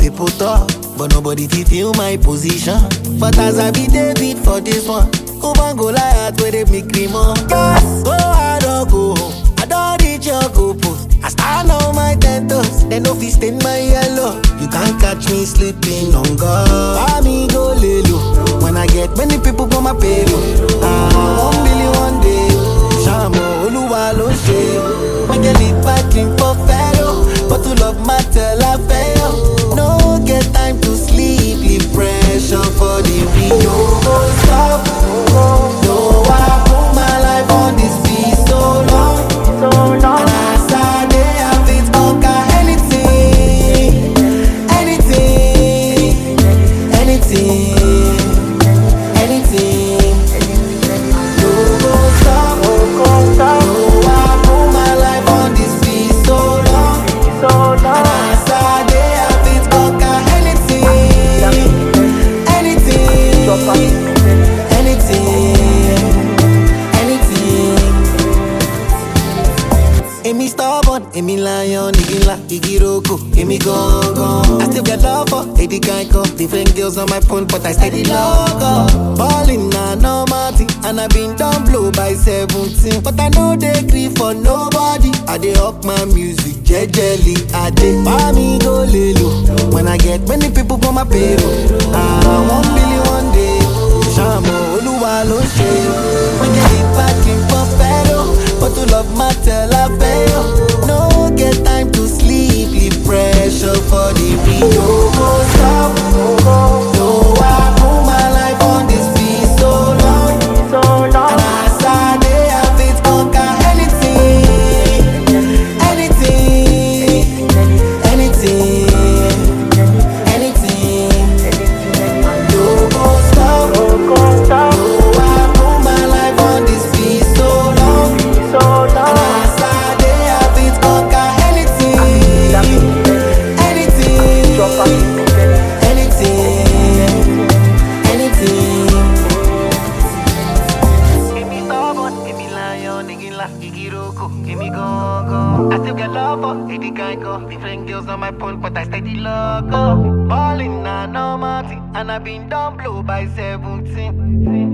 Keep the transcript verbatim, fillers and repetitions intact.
people talk, but nobody fit feel my position. But as I be David for this one, Oban go Goliath where they make me more. Yes, go hard or go home. I don't reach your goal post. I stand on my ten toes, they no fit stain my yellow. You can't catch me sleeping on God. I me go lay low. When I get many people on my payroll, ah, one billion one day. Shamo Oluwa lo ṣe. When you lead back in for fellow, but to love matter la fail. No get time to sleep, leave pressure for the real. No go stop, no I put my life on this beat so long, so long. And as I dey have it conquer anything, anything, anything, anything. No go stop, no I put my life on this beat so long, so long. And as I dey have it conquer anything, anything, Emi stubborn, Emi lion, Igi la, Igi roko, Emi gone gone. I still get love for Eddie Geico. Different girls on my phone, but I steady logo. Ballin' na normal thing, and I been done blow by seventeen. But I know they grieve for nobody. I dey up my music, jejely. I dey buy me go lay low. When I get many people on my payroll, ah, one billion one day. Shamo Oluwa lo ṣe. When you get back in for fellow, but to love matter la fail. No get time to sleep, leave pressure for the real. No go stop, no I put my life on this beat so long, so long. And as I dey have it conquer anything, anything, anything, anything. No go stop, no I put my life on this beat so long, so long. And as I dey have it conquer anything, anything, anything, anything. Emi stubborn, Emi lion, Igi la, Igi roko, Emi gone gone. I still get love for Eddie Geico. Different girls on my phone, but I steady logo. Ballin' na normal thing, and I been done blow by seventeen.